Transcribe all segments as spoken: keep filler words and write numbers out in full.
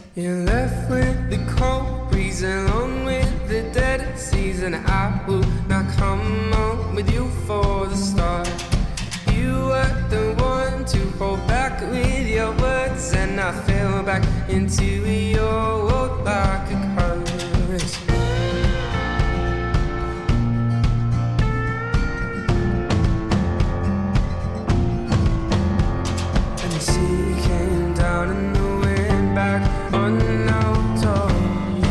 You're left with the cold breeze along with the dead seas, and I will not come on with you for the start. You were the one to hold back with your words, and I fell back into your world like a curse. And the sea came down and the wind back on our toes.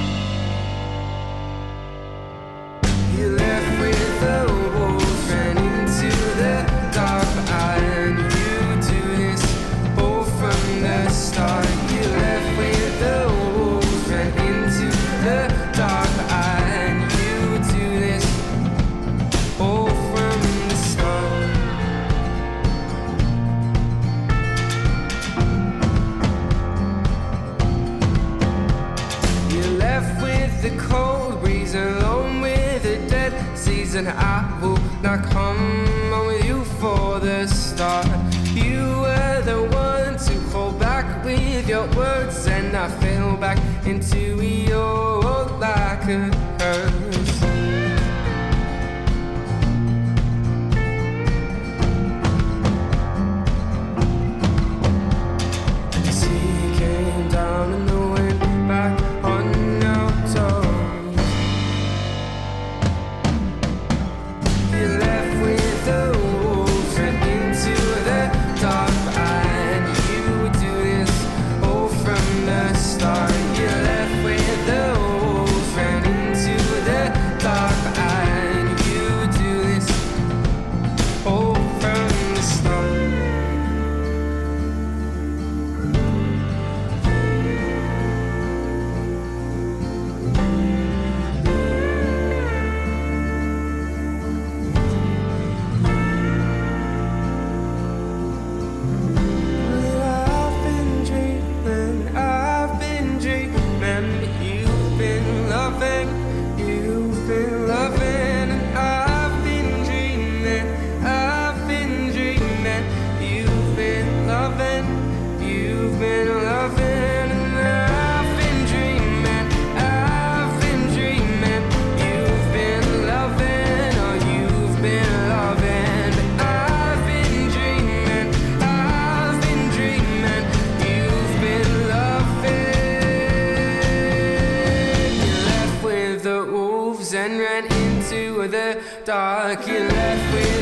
You left with the wolves, ran into the dark, but I knew to this all from the start. You left with the wolves, ran into the dark, but I knew to this all from the start. You left with the cold breeze along with the dead seas, and I will not come on with you for the start. You were the one to hold back with your words, and I fell back into your world like a curse. And the sea came down and the wind back on our toes. You left with the wolves, ran into the dark, but I knew we'd do this all from the start. You left with the wolves, ran into the dark, but I knew we'd do this all from the start. I've been dreaming, I've been dreaming, but you've been loving, you've been loving, and I've been dreaming, I've been dreaming, you've been loving, you've been loving, and I've been dreaming, I've been dreaming, you've been loving, or you've been loving, but I've been dreaming, I've been dreaming, you've been loving. You left with the wolves and ran into the dark. You left with